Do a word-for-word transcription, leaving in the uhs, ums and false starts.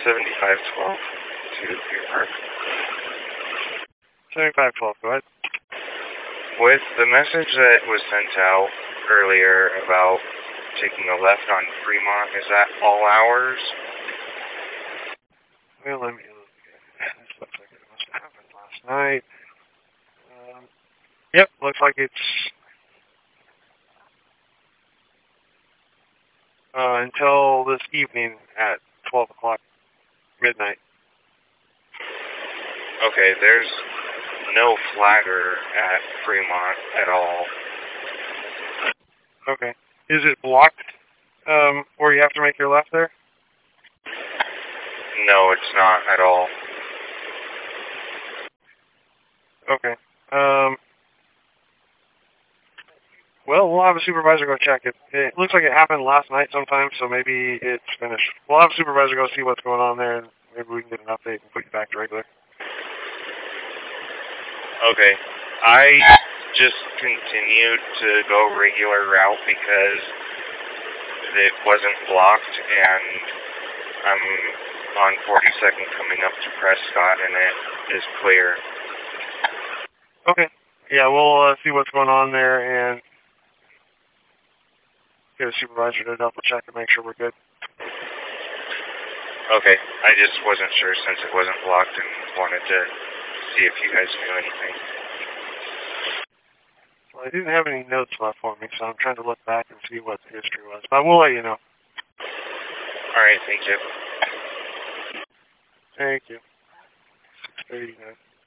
seventy-five twelve to Deer Park. seventy-five twelve, go ahead. With the message that was sent out earlier about taking a left on Fremont, is that all hours? Well, let me look. This looks like it must have happened last night. Um, yep, looks like it's uh, until this evening at twelve o'clock, midnight. Okay, there's no flagger at Fremont at all. Okay. Is it blocked um, where you have to make your left there? No, it's not at all. Okay. Um, well, we'll have a supervisor go check it. It looks like it happened last night sometime, so maybe it's finished. We'll have a supervisor go see what's going on there, and maybe we can get an update and put you back to regular. Okay. I just continued to go regular route because it wasn't blocked, and I'm on forty-second coming up to Prescott, and it is clear. Okay. Yeah, we'll uh, see what's going on there and get a supervisor to double check and make sure we're good. Okay. I just wasn't sure since it wasn't blocked and wanted to see if you guys knew anything. Well, I didn't have any notes left for me, so I'm trying to look back and see what the history was. But we'll let you know. All right, thank you. Thank you. six thirty-nine.